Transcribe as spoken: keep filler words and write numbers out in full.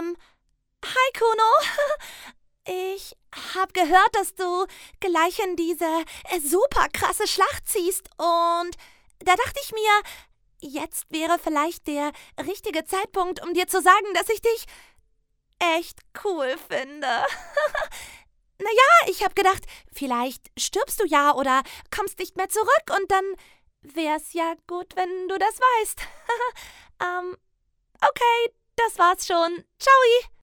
Ähm, hi Kuno. Ich hab gehört, dass du gleich in diese äh, super krasse Schlacht ziehst und da dachte ich mir, jetzt wäre vielleicht der richtige Zeitpunkt, um dir zu sagen, dass ich dich echt cool finde. Naja, ich hab gedacht, vielleicht stirbst du ja oder kommst nicht mehr zurück und dann wär's ja gut, wenn du das weißt. ähm, okay, das war's schon. Ciao.